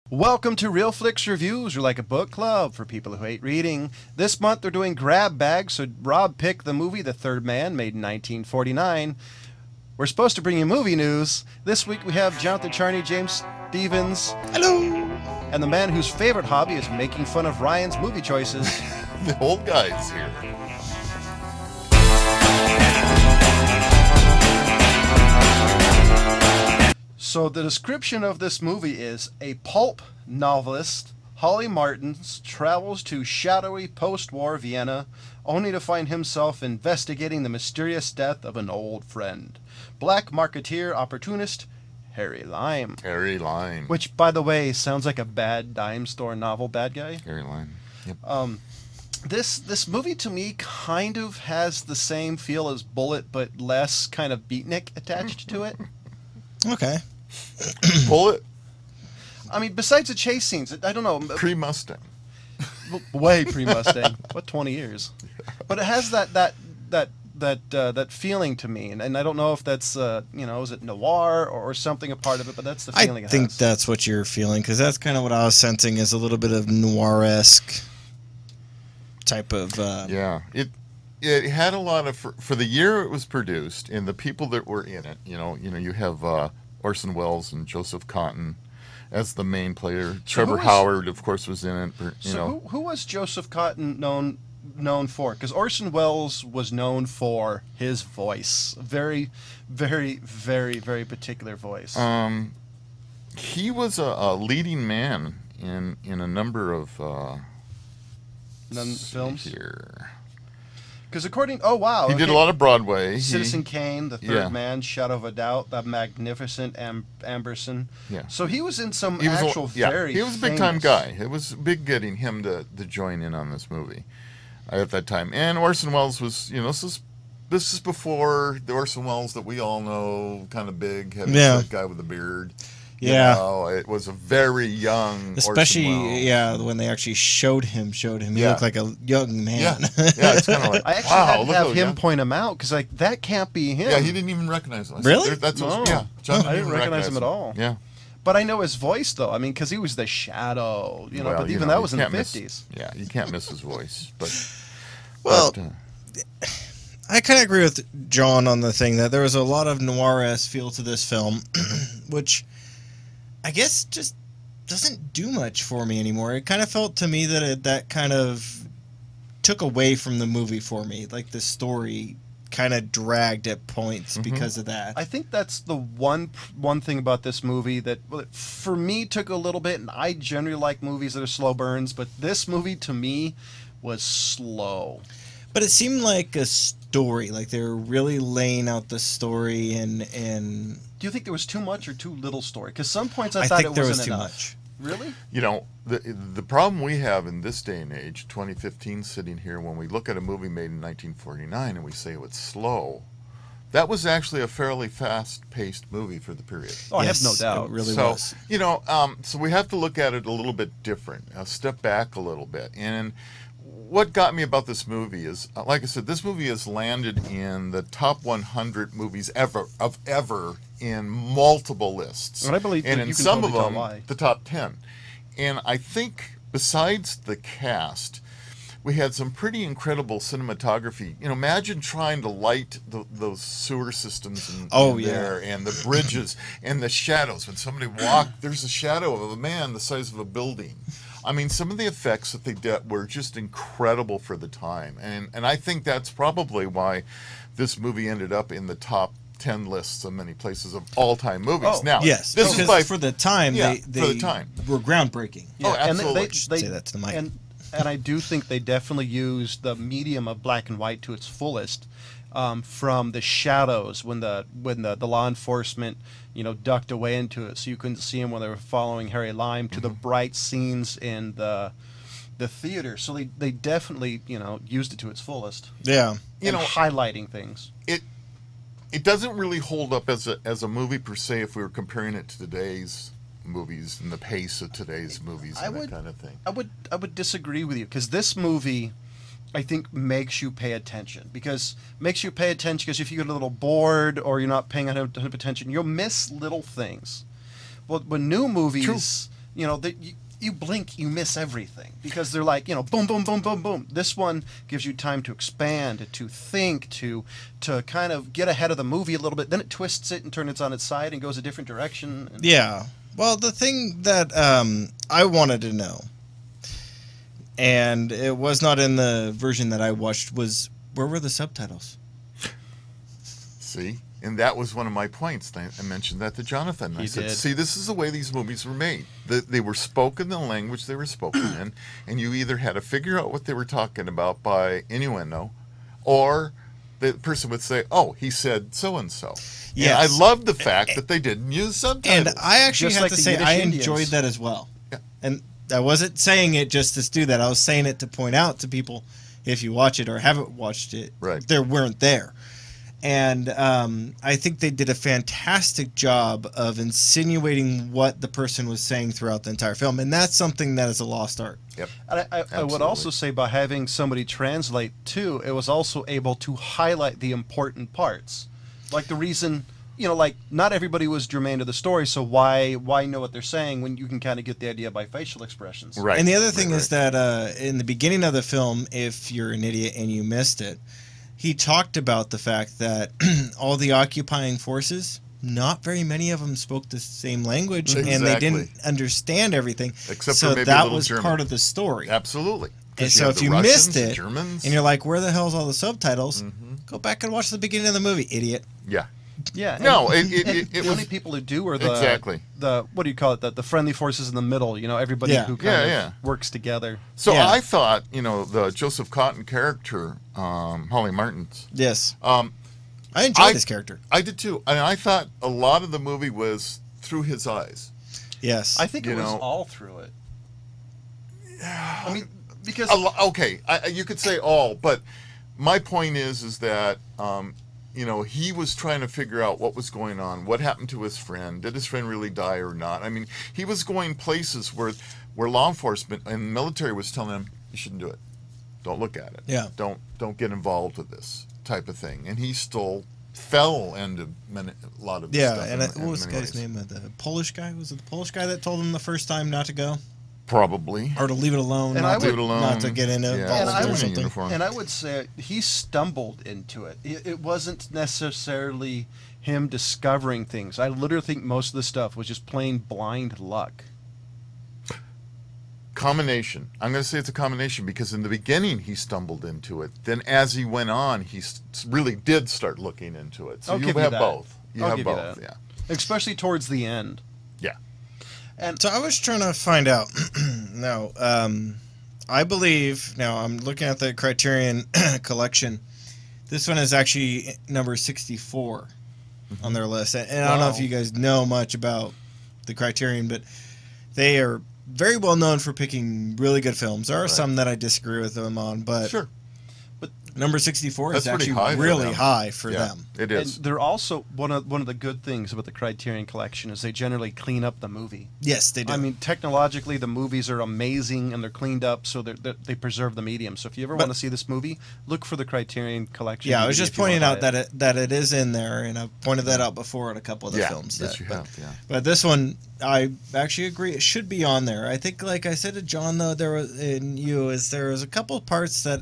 Welcome to Real Flicks Reviews. We're like a book club for people who hate reading. This month they're doing grab bags, so Rob picked the movie The Third Man, made in 1949. We're supposed to bring you movie news. This week we have Jonathan Charney, James Stevens. Hello! And the man whose favorite hobby is making fun of Ryan's movie choices. The old guy's here. So the description of this movie is a pulp novelist, Holly Martins, travels to shadowy post-war Vienna only to find himself investigating the mysterious death of an old friend. Black marketeer opportunist Harry Lime. Harry Lime. Which, by the way, sounds like a bad dime store novel bad guy. Harry Lime. Yep. This movie to me kind of has the same feel as Bullet, but less kind of beatnik attached to it. Okay. Bullet. I mean, besides the chase scenes, I don't know. Pre-Mustang. Way pre-Mustang. What, 20 years? But it has that feeling to me, and I don't know if that's is it noir or something a part of it, but that's the feeling. I think that's what you're feeling, because that's kind of what I was sensing, is a little bit of noir-esque type of. Yeah, it had a lot of for the year it was produced, and the people that were in it. You have Orson Welles and Joseph Cotten as the main player. Trevor Howard, of course, was in it. Who was Joseph Cotten known for? Because Orson Welles was known for his voice, very, very, very, very particular voice. He was a leading man in a number of films here. Because he did a lot of Broadway. Citizen Kane, The Third Man, Shadow of a Doubt, The Magnificent Amberson. Yeah. So he was in some He was a big time guy. It was big getting him to join in on this movie at that time. And Orson Welles was, this is before the Orson Welles that we all know, kind of big, heavy set guy with a beard. Yeah, it was a very young, especially when they actually showed him. He looked like a young man. Yeah, it's kind of like I actually had to have him point him out, because that can't be him. Yeah, he didn't even recognize him. Really? John I didn't recognize him at all. Yeah, but I know his voice though. I mean, because he was the Shadow. But even that was in the 50s. Yeah, you can't miss his voice. But I kind of agree with John on the thing that there was a lot of noir-esque feel to this film, which I guess just doesn't do much for me anymore. It kind of felt to me that that kind of took away from the movie for me. Like the story kind of dragged at points because of that. I think that's the one thing about this movie that for me took a little bit, and I generally like movies that are slow burns, but this movie to me was slow. But it seemed like a story, like they were really laying out the story and do you think there was too much or too little story? Because some points I thought it wasn't too enough. much. Really? The problem we have in this day and age, 2015, sitting here, when we look at a movie made in 1949 and we say it's slow, that was actually a fairly fast-paced movie for the period. Oh, I have no doubt. It really was. So we have to look at it a little bit different, step back a little bit. And what got me about this movie is, like I said, this movie has landed in the top 100 movies ever in multiple lists. And I believe and that in you can some totally of tell them, why. the top 10. And I think besides the cast, we had some pretty incredible cinematography. Imagine trying to light those sewer systems in there, and the bridges and the shadows. When somebody walked, there's a shadow of a man the size of a building. I mean, some of the effects that they did were just incredible for the time. And I think that's probably why this movie ended up in the top 10 lists of many places of all-time movies. Oh, now, yes, this is for the time, they were groundbreaking. Yeah, absolutely. And they say that to the mic. And I do think they definitely used the medium of black and white to its fullest. From the shadows when the law enforcement ducked away into it, so you couldn't see them when they were following Harry Lime, to the bright scenes in the theater. So they definitely used it to its fullest. Yeah, highlighting things. It doesn't really hold up as a movie per se if we were comparing it to today's movies and the pace of today's movies that kind of thing. I would disagree with you, because this movie, I think, makes you pay attention. Because if you get a little bored or you're not paying enough attention, you'll miss little things. Well, when new movies, you know, you blink, you miss everything because they're like, you know, boom, boom, boom, boom, boom. This one gives you time to expand, to think, to kind of get ahead of the movie a little bit. Then it twists it and turns it on its side and goes a different direction. Yeah. Well, the thing that I wanted to know, and it was not in the version that I watched, was where were the subtitles? See? And that was one of my points. I mentioned that to Jonathan. I said, see, this is the way these movies were made. They were spoken in the language they were spoken in, and you either had to figure out what they were talking about by innuendo, or the person would say, oh, he said so-and-so. Yes. And I love the fact that they didn't use subtitles. And I actually Just have like to the say Yiddish I Indians. enjoyed that as well. Yeah. And I wasn't saying it just to do that. I was saying it to point out to people, if you watch it or haven't watched it, Right. they weren't there. And I think they did a fantastic job of insinuating what the person was saying throughout the entire film. And that's something that is a lost art. Yep. And I would also say by having somebody translate too, it was also able to highlight the important parts. Like the reason, you know, like not everybody was germane to the story, so why know what they're saying when you can kind of get the idea by facial expressions. Right. And the other thing is that in the beginning of the film, if you're an idiot and you missed it, he talked about the fact that all the occupying forces, not very many of them spoke the same language, and they didn't understand everything. Except so for maybe a that little was German. part of the story. Absolutely. And so if you missed it, Germans, and you're like, where the hell's all the subtitles? Go back and watch the beginning of the movie, idiot. yeah. Yeah. No, and it the was only people who do are the exactly. the what do you call it? The friendly forces in the middle. You know, everybody Yeah. who kind Yeah, of works together. So Yeah. I thought, you know, the Joseph Cotton character, Holly Martin's. Yes. I I enjoyed this character. I did too, and I thought a lot of the movie was through his eyes. Yes. I think it You was know- all through it. I mean, because Okay, you could say all, but my point is that you know, he was trying to figure out what was going on, what happened to his friend, did his friend really die or not? I mean, he was going places where law enforcement and military was telling him you shouldn't do it, don't look at it, don't get involved with this type of thing, and he still fell into a lot of yeah, stuff. and in what was the many guy's ways. name? The Polish guy? Was it the Polish guy that told him the first time not to go? Probably. Or to leave it alone, And not, I to, would- Leave it alone. not to get into Yeah, And I or would- something. uniform. And I would say he stumbled into it. It wasn't necessarily him discovering things. I literally think most of the stuff was just plain blind luck. Combination. I'm going to say it's a combination because in the beginning he stumbled into it. Then as he went on, he really did start looking into it. So I'll you give you have that. both. You I'll have give you both. that. Yeah. Especially towards the end. Yeah. And So I was trying to find out. Now, I believe, now I'm looking at the Criterion collection. This one is actually number 64 on their list. And I don't know if Wow. you guys know much about the Criterion, but they are very well known for picking really good films. There are Right. some that I disagree with them on, but Sure. number 64 That's is pretty actually high for really them. high for Yeah, them. it and is. they're also one of the good things about the Criterion collection is they generally clean up the movie. Yes, they do. I mean, technologically, the movies are amazing and they're cleaned up, so they preserve the medium. So if you ever But- want to see this movie, look for the Criterion collection. yeah, I was DVD just if you wanna pointing buy out that it is in there, and I've pointed that out before in a couple of the Yeah. films. Yes, that- you but- have. Yeah. But this one, I actually agree. It should be on there. I think, like I said to John, though, there was a couple of parts that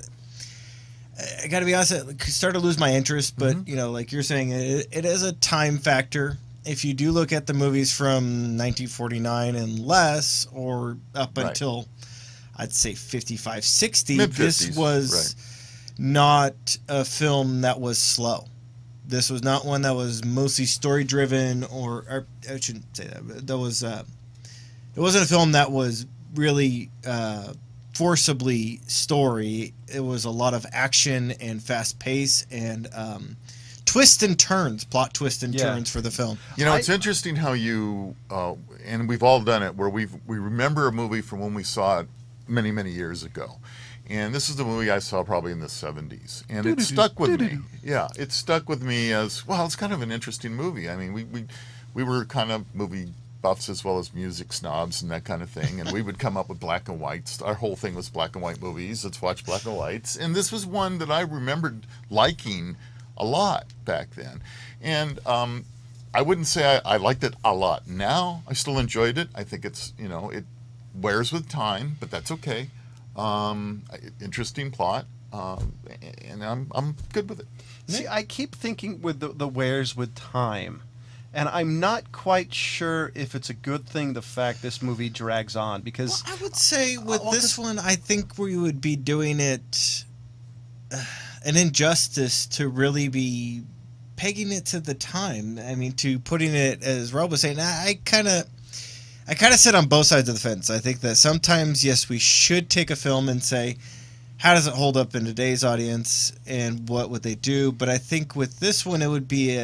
I got to be honest, it started to lose my interest. But you know, like you're saying, it is a time factor. If you do look at the movies from 1949 and less, or up Right. until I'd say 55, 60, Mid-50s, this was not a film that was slow. This was not one that was mostly story driven, or I shouldn't say that. But that was it wasn't a film that was really forcibly story. It was a lot of action and fast pace and twists and turns, plot twists and turns for the film. You know, it's interesting how you and we've all done it where we remember a movie from when we saw it many, many years ago. And this is the movie I saw probably in the 70s. And it stuck with me. Yeah, it stuck with me as, well, it's kind of an interesting movie. I mean, we were kind of movie buffs as well as music snobs and that kind of thing. And we would come up with black and whites. Our whole thing was black and white movies. Let's watch black and whites. And this was one that I remembered liking a lot back then. And I wouldn't say I liked it a lot. Now I still enjoyed it. I think it's, it wears with time, but that's okay. Interesting plot, and I'm good with it. See, I keep thinking with the wears with time, and I'm not quite sure if it's a good thing the fact this movie drags on, because I would say with this one, I think we would be doing it an injustice to really be pegging it to the time. I mean, to putting it, as Rob was saying, I kind of sit on both sides of the fence. I think that sometimes, yes, we should take a film and say, how does it hold up in today's audience, and what would they do? But I think with this one, it would be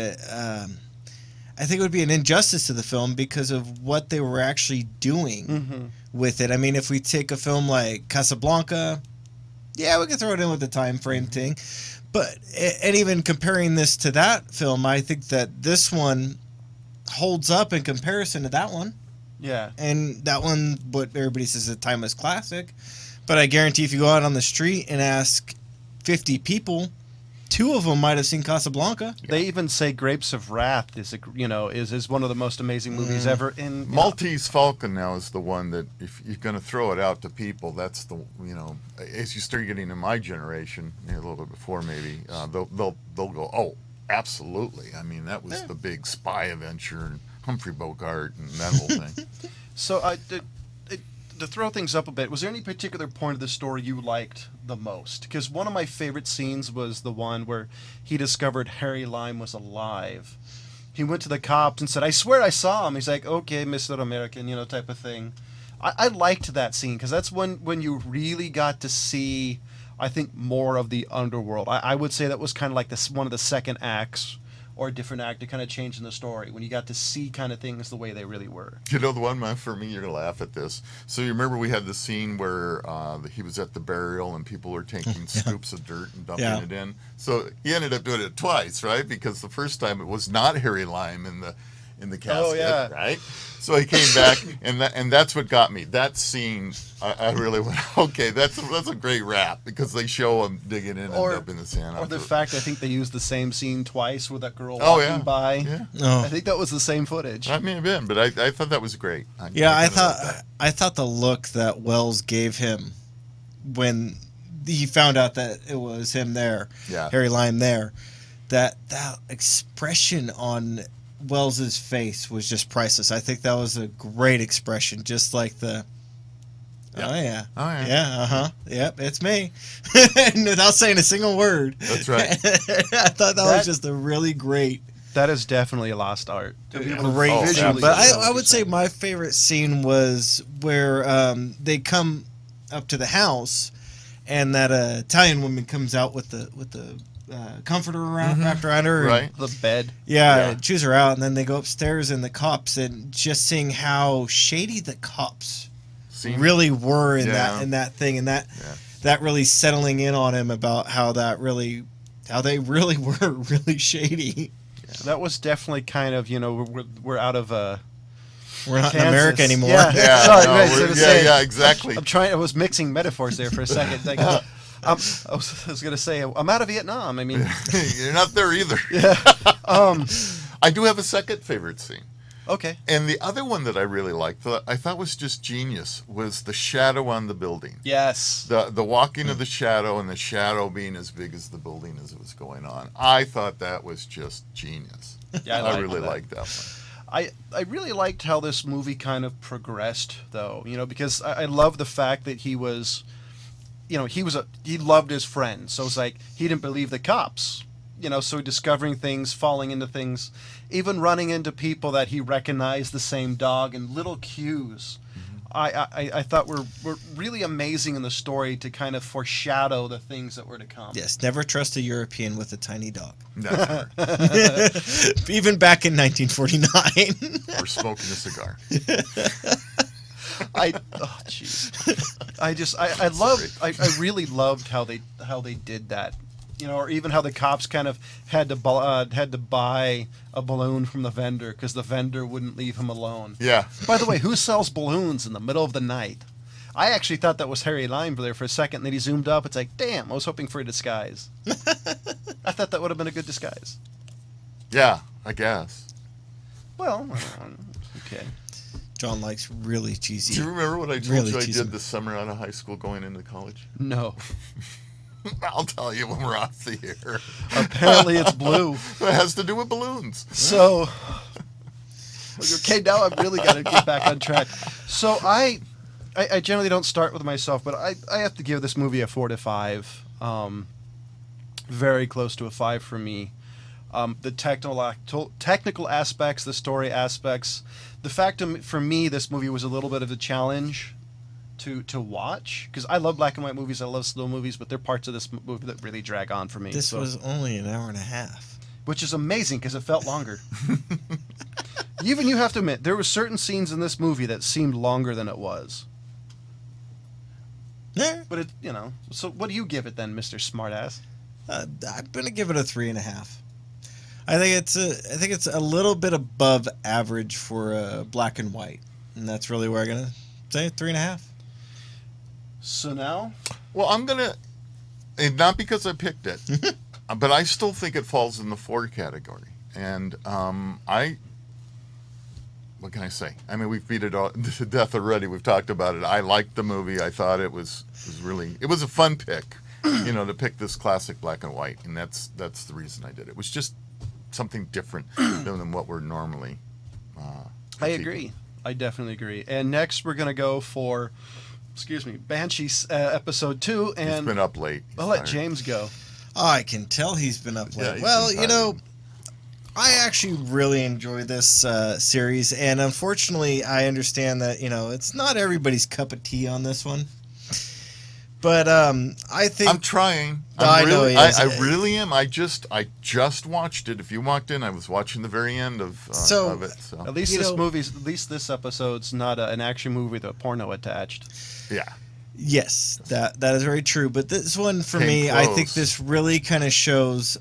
an injustice to the film because of what they were actually doing with it. I mean, if we take a film like Casablanca, yeah, we can throw it in with the time frame thing. But, and even comparing this to that film, I think that this one holds up in comparison to that one. yeah. And that one, what everybody says, is a timeless classic. But I guarantee if you go out on the street and ask 50 people, 2 of them might have seen Casablanca. They even say Grapes of Wrath is is one of the most amazing movies ever. In Maltese Falcon now is the one that, if you're going to throw it out to people, that's the, as you start getting in my generation, a little bit before maybe, they'll go, oh, absolutely. I mean, that was the big spy adventure and Humphrey Bogart and that whole thing. So to throw things up a bit, was there any particular point of the story you liked the most? Because one of my favorite scenes was the one where he discovered Harry Lime was alive. He went to the cops and said, "I swear I saw him." He's like, "Okay, Mr. American," type of thing. I liked that scene because that's when you really got to see, I think, more of the underworld. I would say that was kind of like one of the second acts, or a different act to kind of change in the story, when you got to see kind of things the way they really were. The one, man, for me, you're going to laugh at this. So you remember we had the scene where he was at the burial and people were taking scoops of dirt and dumping it in. So he ended up doing it twice, right? Because the first time it was not Harry Lime in the casket, right? So he came back, and that's what got me. That scene, I really went, okay, that's a great rap, because they show him digging in and dumping the sand. Or the fact, I think they used the same scene twice with that girl walking by. Yeah. I think that was the same footage. That may have been, but I thought that was great. I thought the look that Wells gave him when he found out that it was him there, Harry Lime there, that expression on Wells's face was just priceless. I think that was a great expression, just like the yep, it's me, without saying a single word. That's right. I thought that was just a really great. That is definitely a lost art. Great visually. But I would say my favorite scene was where they come up to the house, and that Italian woman comes out with the comforter wrapped around her, right? The bed. Chews her out, and then they go upstairs, and the cops, and just seeing how shady the cops really were in that thing, and that really settling in on him about how they really were really shady. That was definitely kind of, we're out of we're not Kansas. In America anymore. Exactly. I was mixing metaphors there for a second. Like, I was going to say, I'm out of Vietnam. I mean, you're not there either. Yeah. I do have a second favorite scene. Okay. And the other one that I really liked, that I thought was just genius, was the shadow on the building. Yes. The walking of the shadow, and the shadow being as big as the building as it was going on. I thought that was just genius. Yeah, I really liked that one. I really liked how this movie kind of progressed, though, because I love the fact that he was, he loved his friends. So it's like he didn't believe the cops, so discovering things, falling into things, even running into people that he recognized the same dog, and little cues. I thought were really amazing in the story to kind of foreshadow the things that were to come. Yes, never trust a European with a tiny dog. Never. Even back in 1949. Or smoking a cigar. I really loved how they did that. Or even how the cops kind of had to buy a balloon from the vendor because the vendor wouldn't leave him alone. Yeah. By the way, who sells balloons in the middle of the night? I actually thought that was Harry Lime there for a second, and then he zoomed up. It's like, damn, I was hoping for a disguise. I thought that would have been a good disguise. Yeah, I guess. Well, okay. John likes really cheesy. Do you remember what I told Really you I cheesy. did this summer out of high school going into college? No. I'll tell you when we're off the air. Apparently it's blue. It has to do with balloons. So, okay, now I've really got to get back on track. So I generally don't start with myself, but I have to give this movie a 4 to 5. Very close to a 5 for me. The technical aspects, the story aspects, the fact for me this movie was a little bit of a challenge to watch, because I love black and white movies, I love slow movies, but there are parts of this movie that really drag on for me. This was only an hour and a half. Which is amazing because it felt longer. Even you have to admit, there were certain scenes in this movie that seemed longer than it was. Yeah. But so what do you give it then, Mr. Smartass? I'm gonna give it a 3.5. I think it's a little bit above average for black and white, and that's really where I'm gonna say 3.5. So now, Well, I'm gonna, and not because I picked it, but I still think it falls in the 4 category. And what can I say? I mean, we've beat it all to death already. We've talked about it. I liked the movie. I thought it was a fun pick, to pick this classic black and white, and that's the reason I did it. It was just something different than what we're normally. I agree. I definitely agree. And next we're gonna go for, Banshee episode 2, and It's been up late. I'll let James go. Oh, I can tell he's been up late. he's Well, been tired. I actually really enjoy this series, and unfortunately, I understand that it's not everybody's cup of tea on this one. But I think I'm trying. I know he is. I really am. I just watched it. If you walked in, I was watching the very end of it. So At least this episode's not an action movie with a porno attached. yeah. yes, that is very true. But this one, for Came me, I close. think this really kind of shows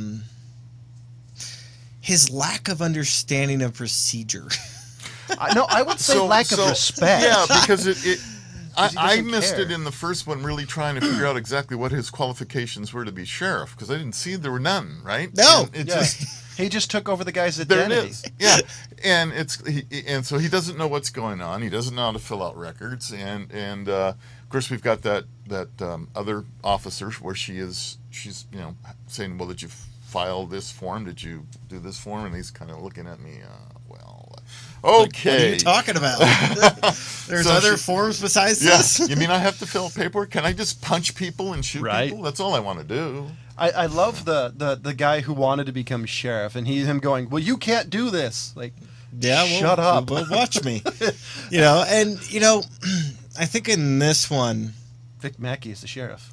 his lack of understanding of procedure. I would say lack of respect. Yeah, because I doesn't missed care. it in the first one, really trying to figure out exactly what his qualifications were to be sheriff, because I didn't see there were none, right? No. And Yeah. He just took over the guy's there it identity. is. Yeah, and so he doesn't know what's going on. He doesn't know how to fill out records, and of course we've got that other officer where she's saying, well, did you file this form? Did you do this form? And he's kind of looking at me. Okay. What are you talking about? There's other forms besides Yes. this? You mean I have to fill out paperwork? Can I just punch people and shoot Right. people? That's all I want to do. I love the guy who wanted to become sheriff, and him going, well, you can't do this. Like, Yeah, well, shut up. Well, watch me. I think in this one, Vic Mackey is the sheriff.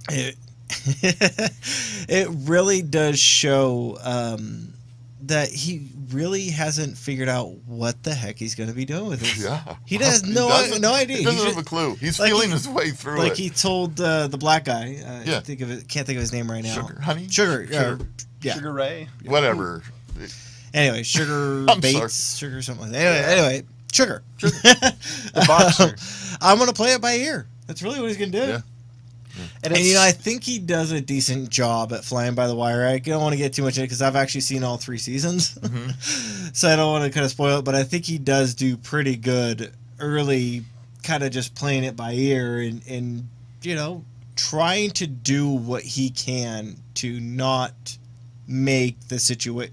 it really does show that he really hasn't figured out what the heck he's going to be doing with this. Yeah. He has no idea. He doesn't have a clue. He's feeling his way through like it. he told the black guy. Yeah. Can't think of his name right now. Sugar, honey? Sugar. Sugar. Yeah. Sugar Ray. Whatever. Anyway, Sugar I'm Bates. sorry. Sugar something like that. Anyway, Sugar. The boxer. I'm going to play it by ear. That's really what he's going to do. Yeah. And And I think he does a decent job at flying by the wire. I don't want to get too much in it because I've actually seen all 3 seasons, so I don't want to kind of spoil it. But I think he does do pretty good early, kind of just playing it by ear and trying to do what he can to not make the situation,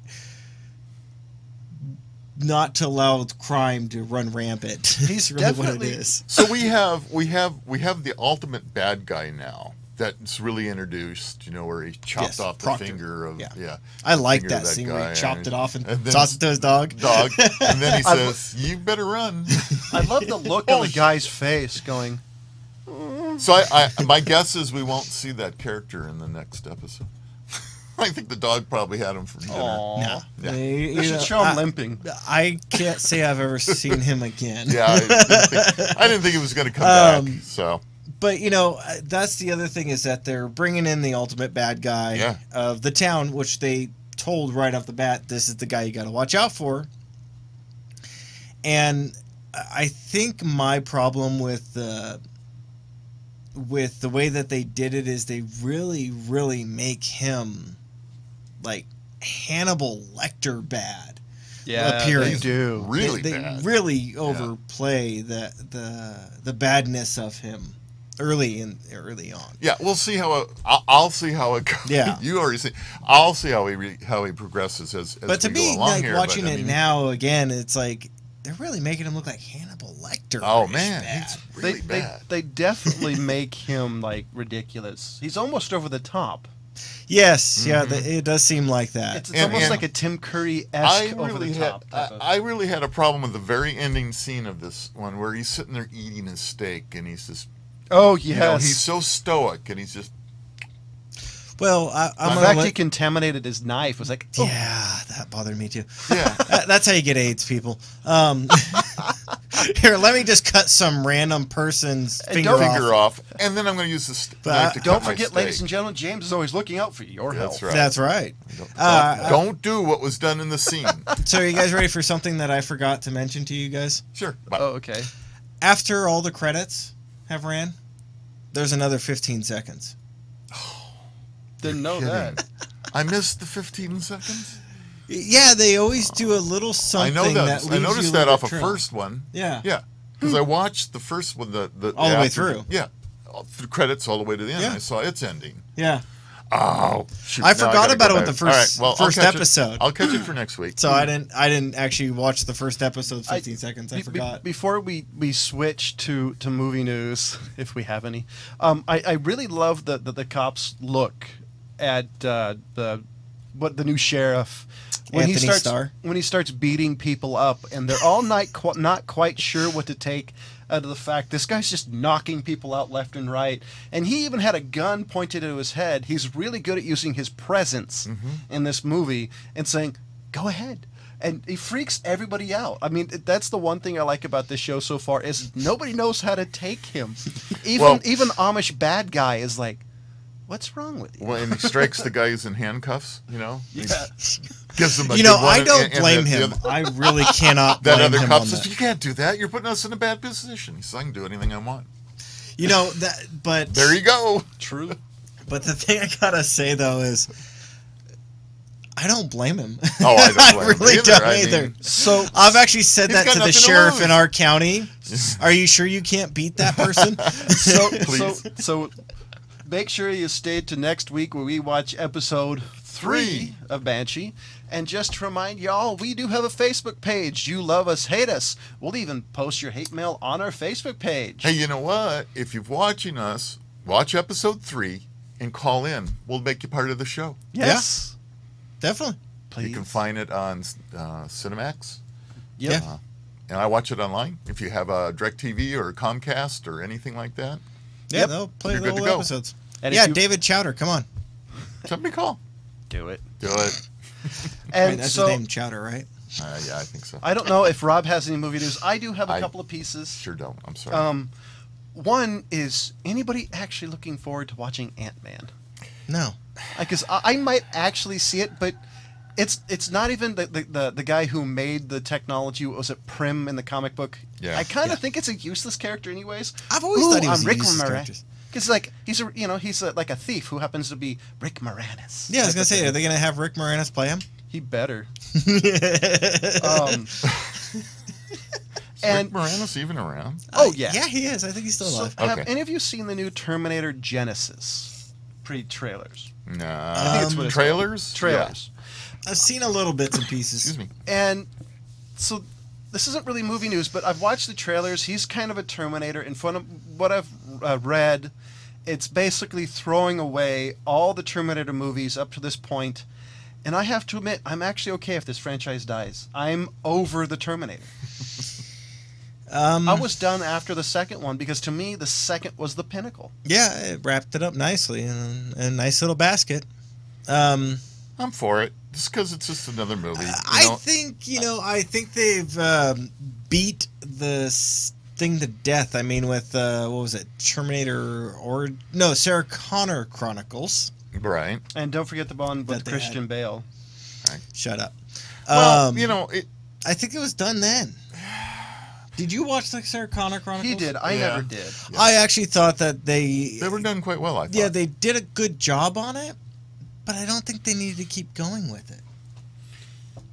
not to allow crime to run rampant. He's really what it definitely- is. So we have the ultimate bad guy now that's really introduced, where he chopped Yes, off the Proctor. finger of Yeah. I like finger of that scene where guy, he chopped it off and then tossed it to his dog. and then he I says, "You better run." I love the look on the guy's face going, So I my guess is we won't see that character in the next episode. I think the dog probably had him for dinner. "Aw." No. Yeah. They should show him limping. I can't say I've ever seen him again. Yeah, I didn't think he was going to come back. So But, that's the other thing is that they're bringing in the ultimate bad guy of the town, which they told right off the bat, this is the guy you got to watch out for. And I think my problem with the way that they did it is they really, really make him like Hannibal Lecter bad. appearing. They do. Really they bad. really overplay the badness of him early on. Yeah, we'll see how I'll see how it goes. Yeah. You already see. I'll see how he progresses as But to we me, go along like here. watching but, I it mean, now again, it's like they're really making him look like Hannibal Lecter. Oh man, he's really They bad. they definitely make him like ridiculous. He's almost over the top. Yes, yeah, it does seem like that. It's And- almost and like a Tim Curry I esque over really the had top. type of- I really had a problem with the very ending scene of this one where he's sitting there eating his steak and he's just oh you yes. know, he's so stoic and he's just Well, I'm the gonna fact let- he contaminated his knife was like, oh, yeah, that bothered me too. yeah. That's how you get AIDS, people. Here, let me just cut some random person's finger don't- off. Finger off, and then I'm going to use this knife to don't cut my forget, ladies steak. and gentlemen, James is always looking out for your That's health. right. That's right. Don't do what was done in the scene. So, are you guys ready for something that I forgot to mention to you guys? Sure. Bye. Oh, okay. After all the credits have ran, there's another 15 seconds. Didn't know that. I missed the 15 seconds. Yeah, they always do a little I something know that. that I leaves noticed you a that little off bit of trail. first one. Yeah. Yeah, because I watched the first one, the All the way after- through. Yeah, the credits all the way to the end. Yeah. I saw its ending. Yeah. Oh, shoot. I Now forgot gotta about go it with back. the first- All right, well, first I'll catch episode. I'll catch it for next week. So I didn't actually watch the first episode's 15 seconds. I forgot. Before we switch to movie news, if we have any, I really love the cops look at the new sheriff when Anthony Starr. when he starts beating people up, and they're all not quite sure what to take out of the fact this guy's just knocking people out left and right, and he even had a gun pointed at his head. He's really good at using his presence in this movie and saying, "Go ahead." And he freaks everybody out. I mean, that's the one thing I like about this show so far is nobody knows how to take him. Even Amish bad guy is like, "What's wrong with you?" Well, and he strikes the guy who's in handcuffs. You know, Yeah. gives him a You know, good one, I don't and blame the him. other- I really cannot that blame other him cop on says, that. "You can't do that. You're putting us in a bad position." He says, "I can do anything I want." You know that, but There you go. True. But the thing I gotta say though is, I don't blame him. Oh, I don't blame him really either. don't I mean, either. So I've actually said He's that got to the nothing to sheriff lose. in our county. Are you sure you can't beat that person? so make sure you stay to next week where we watch episode 3 of Banshee. And just to remind y'all, we do have a Facebook page. You love us, hate us. We'll even post your hate mail on our Facebook page. Hey, you know what? If you're watching us, watch episode 3 and call in. We'll make you part of the show. Yes. Definitely. Please. You can find it on Cinemax. Yep. Yeah. And I watch it online. If you have a DirecTV or Comcast or anything like that, Yeah, Yep. they'll play You're the good to old go. episodes. And Yeah, if you- David Chowder, come on. somebody call. Do it. Do it. And Wait, that's so his name, Chowder, right? Yeah, I think so. I don't know if Rob has any movie news. I do have a I couple of pieces. Sure don't. I'm sorry. One is anybody actually looking forward to watching Ant-Man? No. Because I might actually see it, but it's not even the guy who made the technology. Was it Prim in the comic book? Yeah. I kind of Yeah. think it's a useless character, anyways. I've always thought he was I'm a Rick useless Moranis. character. Because like he's like a thief who happens to be Rick Moranis. Yeah, I was gonna Type of say, thing. are they gonna have Rick Moranis play him? He better. Is and Rick Moranis even around? oh yeah, Yeah, he is. I think he's still So, alive. have Okay. any of you seen the new Terminator Genesis pre-trailers? No. I think it's what it's called. Trailers? Trailers. I've seen a little bits and pieces. Excuse me. And so this isn't really movie news, but I've watched the trailers. He's kind of a Terminator. In front of what I've read, it's basically throwing away all the Terminator movies up to this point. And I have to admit, I'm actually okay if this franchise dies. I'm over the Terminator. I was done after the second one because to me, the second was the pinnacle. Yeah, it wrapped it up nicely in a nice little basket. I'm for it. Just because it's just another movie. I think they've beat the thing to death. I mean, with what was it, Terminator or no, Sarah Connor Chronicles. Right. And don't forget the one That with they Christian had. Bale. Shut up. Well, I think it was done then. Did you watch the Sarah Connor Chronicles? He did. I Yeah. never did. I actually thought that they they were done quite well, I thought. yeah, they did a good job on it, but I don't think they needed to keep going with it.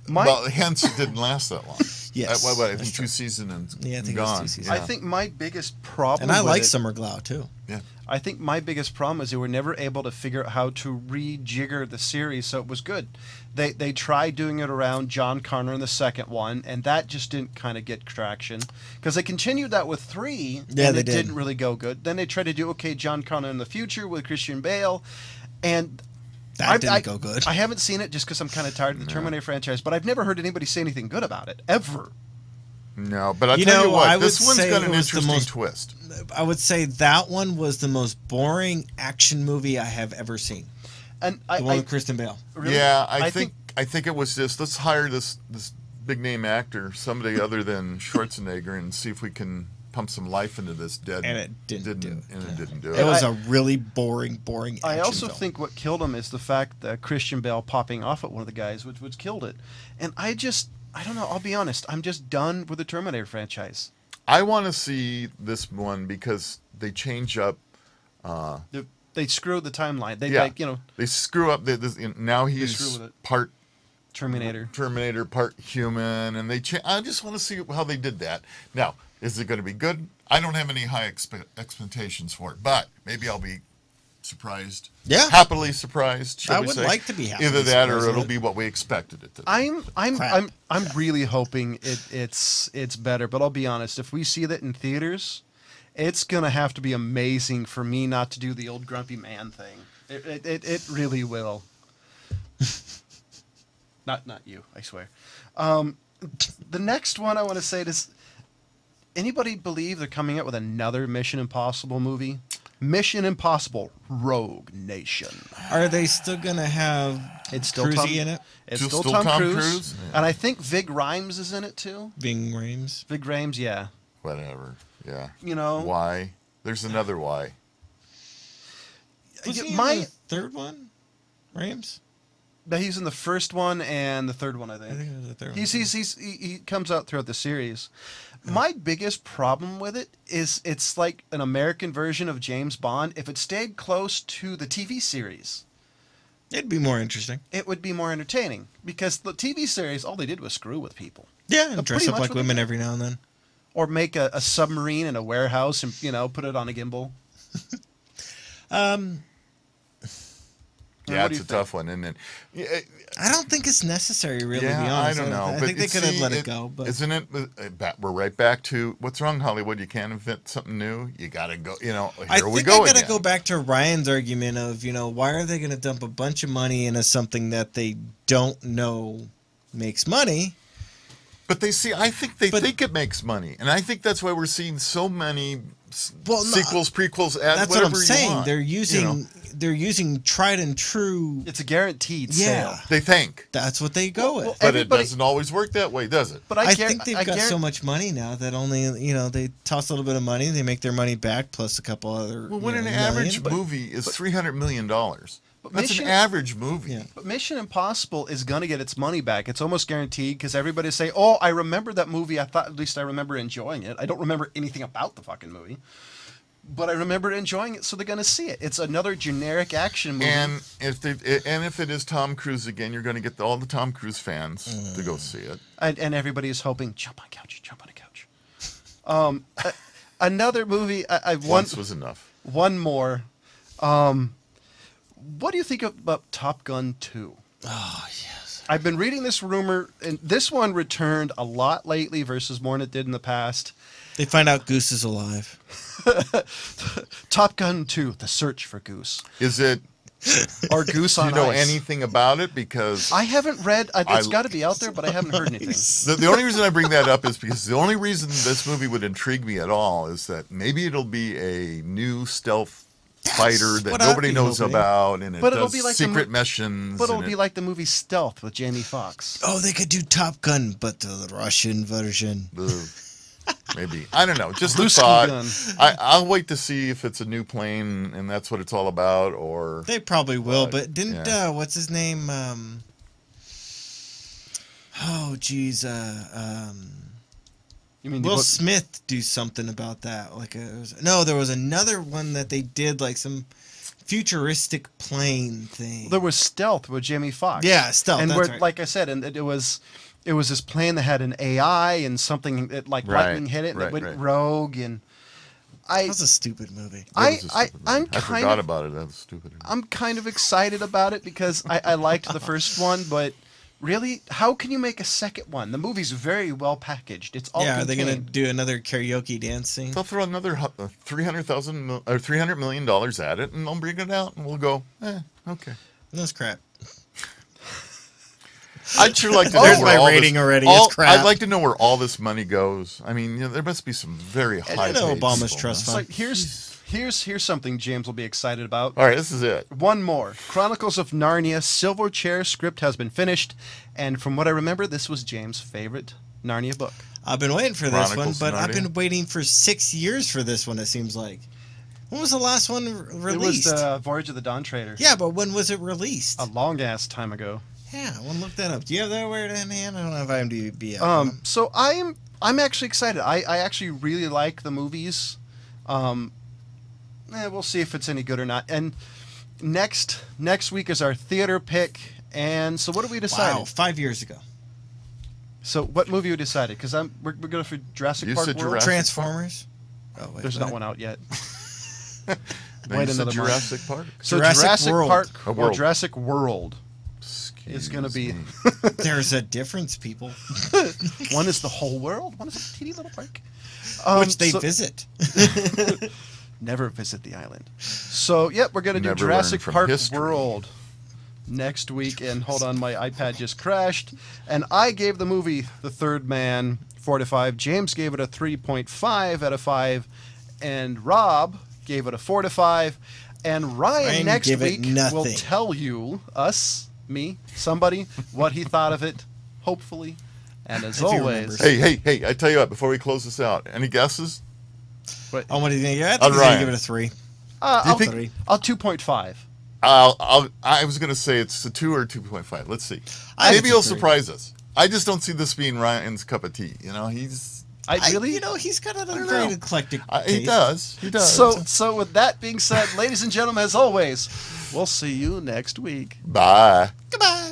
Well, hence it didn't last that long. Yes, I think 2 seasons and I think gone. it was 2 seasons. Yeah. I think my biggest problem, And I with like it, Summer Glau too. Yeah. I think my biggest problem is they were never able to figure out how to rejigger the series so it was good. They tried doing it around John Connor in the second one, and that just didn't kind of get traction because they continued that with 3, Yeah, and they it did. didn't really go good. Then they tried to do John Connor in the future with Christian Bale, and That didn't go good. I haven't seen it just because I'm kind of tired of the Terminator franchise, but I've never heard anybody say anything good about it ever. No, but I'll You tell know, you what, I this would one's say got it an was the interesting most- twist. I would say that one was the most boring action movie I have ever seen. And The one with Kristen Bale. really, Yeah, I think it was just, let's hire this big name actor, somebody other than Schwarzenegger, and see if we can pump some life into this dead. And it didn't do it. And it didn't do It it. was a really boring action I also film. think what killed him is the fact that Christian Bale popping off at one of the guys, which killed it. And I don't know. I'll be honest. I'm just done with the Terminator franchise. I want to see this one because they change up. They screwed the timeline. They Yeah. They screw up. Now screw he's with it. part Terminator. part human, and I just want to see how they did that. Now, is it going to be good? I don't have any high expectations for it, but maybe I'll be surprised. Yeah. Happily surprised. Should I we would say. like to be happily Either that, surprised or with it'll it. be what we expected it to be. I'm really hoping it's better. But I'll be honest. If we see that in theaters, it's gonna have to be amazing for me not to do the old grumpy man thing. It really will. Not you, I swear. The next one I want to say is, anybody believe they're coming out with another Mission Impossible movie? Mission Impossible Rogue Nation. Are they still gonna have It's still Cruisy Tom, in it? It's Still still Tom Tom Cruise. Cruise? Yeah. And I think Vig Rhymes is in it too. Ving Rhames? Vig Rhames, yeah. Whatever. Yeah. You know, Why? There's another why. Was he in my the third one? Rhames? he's in the first one and the third one, I I think. think it was the third He comes out throughout the series. My biggest problem with it is it's like an American version of James Bond. If it stayed close to the TV series, It'd be more interesting. it would be more entertaining. Because the TV series, all they did was screw with people. Yeah, That's and dress pretty up much like what they women did. every now and then. Or make a submarine in a warehouse and, put it on a gimbal. Yeah, what do it's you a tough one, isn't it? Yeah, I don't think it's necessary, really, yeah, to be honest. I don't know. I but think they could have let it go. But isn't it? We're right back to what's wrong, Hollywood. You can't invent something new. You got to go. Here I we think go I gotta again. go back to Ryan's argument of, why are they going to dump a bunch of money into something that they don't know makes money? But I think they But- think it makes money, and I think that's why we're seeing so many Well, no, sequels, prequels. Add That's what I'm whatever you saying. want, They're using tried and true. It's a guaranteed Yeah. sale. They think, That's what they go with. well, but everybody- it doesn't always work that way, does it? But I guar- think they've got so much money now that only they toss a little bit of money, they make their money back plus a couple other. Well, when an million, average but- movie is $300 million, that's Mission- an average movie. Yeah. But Mission Impossible is going to get its money back. It's almost guaranteed because everybody say, "Oh, I remember that movie. At least I remember enjoying it. I don't remember anything about the fucking movie, but I remember enjoying it." So they're going to see it. It's another generic action movie. And if it is Tom Cruise again, you're going to get all the Tom Cruise fans to go see it. and everybody is hoping, jump on couch, jump on a couch. Another movie. I've Once was enough. one more. What do you think about Top Gun 2? Oh yes. I've been reading this rumor, and this one returned a lot lately versus more than it did in the past. They find out Goose is alive. Top Gun 2: The Search for Goose, Is it? or Goose Do on you know Ice. anything about it? Because I haven't read. It's I- got to be out there, but I haven't heard anything. the only reason I bring that up is because the only reason this movie would intrigue me at all is that maybe it'll be a new stealth fighter that what I'd nobody be knows hoping. about, and it But it'll does be like the secret mo- missions. But it'll and be like the movie Stealth with Jamie Foxx. Oh, they could do Top Gun, but the Russian version. maybe, I don't know. Just a Blue thought. Gun. I'll wait to see if it's a new plane and that's what it's all about, or They probably will, But, but didn't yeah. what's his name? Oh, geez, You mean Will the- Smith do something about that? There was another one that they did like some futuristic plane thing. There was Stealth with Jamie Foxx. Yeah, Stealth. And that's right. like I said, and it was this plane that had an AI and something that like Right, lightning hit it and right, it went right. rogue and That was a stupid movie. That was a stupid I'm movie. I kind forgot of about it. That was stupid. I'm kind of excited about it because I liked the first one, but really, how can you make a second one? The movie's very well packaged. It's all Yeah, are they going to contained. do another karaoke dance scene? They'll throw another $300 million at it, and they'll bring it out, and we'll go, okay. That's crap. I'd sure like to know There's where my all rating this, already. all- It's crap. I'd like to know where all this money goes. I mean, there must be some very high. know paid Obama's people, trust huh? fund. So here's something James will be excited about. All right, this is it. One more. Chronicles of Narnia Silverchair script has been finished, and from what I remember, this was James' favorite Narnia book. I've been waiting for this one, Chronicles but of I've Narnia. been waiting for 6 years for this one, it seems like. When was the last one released? It was the Voyage of the Dawn Treader. Yeah, but when was it released? A long ass time ago. Yeah, I want to look that up. Do you have that word in hand? I don't know if IMDb up. So I'm actually excited. I actually really like the movies. We'll see if it's any good or not. And next week is our theater pick. And so what did we decide? Wow, 5 years ago. So what movie we decided? Because we're going for Jurassic You Park said World. Jurassic Transformers? Oh, wait, There's what? not one out yet. Now Wait you said another month. Jurassic Park. So Jurassic Jurassic World. Park A or world. Jurassic World is going to be. There's a difference, people. One is the whole world. One is a teeny little park. Which they so- visit. Never visit the island. So, yep, we're going to do Never learn Jurassic from Park history. World next week. And hold on, my iPad just crashed. And I gave the movie The Third Man 4 out of 5. James gave it a 3.5 out of 5. And Rob gave it a 4 out of 5. And Ryan next gave it week will nothing. tell you, somebody, what he thought of it, hopefully. And as If he always, remembers. Hey! I tell you what. Before we close this out, any guesses? Oh, what do you think? I think On he's going Ryan. to give it a 3. I'll, think- Three. I'll 2.5. I was going to say it's a 2 or 2.5. Let's see. I think Maybe it's he'll a 3. surprise us. I just don't see this being Ryan's cup of tea. You know, he's Really? You know, he's got a don't very know. eclectic he taste. does. He does. So with that being said, ladies and gentlemen, as always, we'll see you next week. Bye. Goodbye.